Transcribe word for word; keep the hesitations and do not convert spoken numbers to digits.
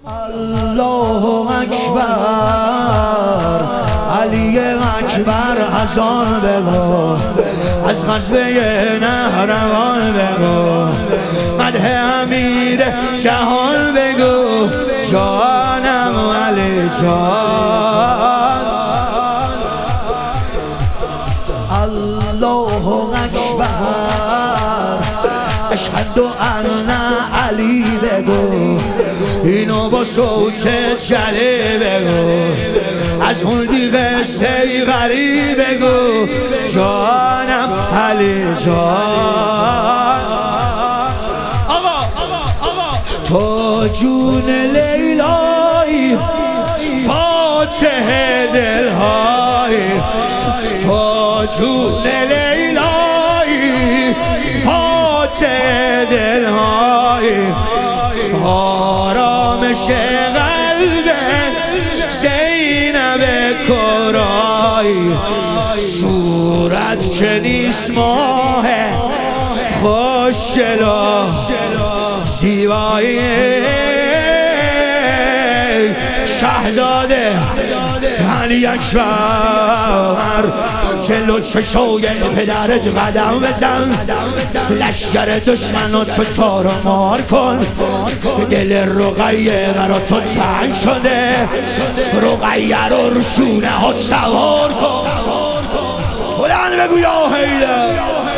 الله اکبر، علی اکبر از آن بگو، از غزوه نهروان بگو، مدح امیر جهان بگو، جانم علی جان. الله اکبر، اشهد ان علی بگو، اینو با صوت جلی بگو، از اون دیگه سی غریب بگو، جانم علی جان. آقا تو جون لیلایی، فاتح دلهایی، تو جون لیلایی، فاتح دلهایی، آرامش قلب زینب کرایی، صورت که نیست ماه خوشگل و زیبایی، شهزاده علی اکبر، چلو چشوی پدرت قدم بزن، لشگر دشمن تو تار و مار کن، دل رقیه برا تو تنگ شده، رقیه رو رو شونه ها سوار کن، بلند بگو یا حیدر.